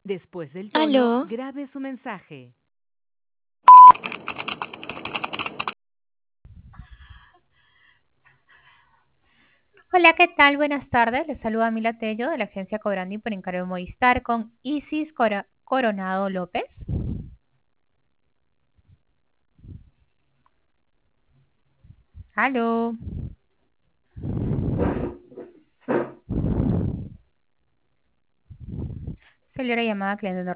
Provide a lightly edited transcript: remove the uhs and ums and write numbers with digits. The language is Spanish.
Después del tono, Aló, grabe su mensaje. Hola, ¿qué tal? Buenas tardes. Les saluda Mila Tello de la agencia Cobrandi por encargo de Movistar con Isis Coronado López. Aló. Salió la llamada cliente no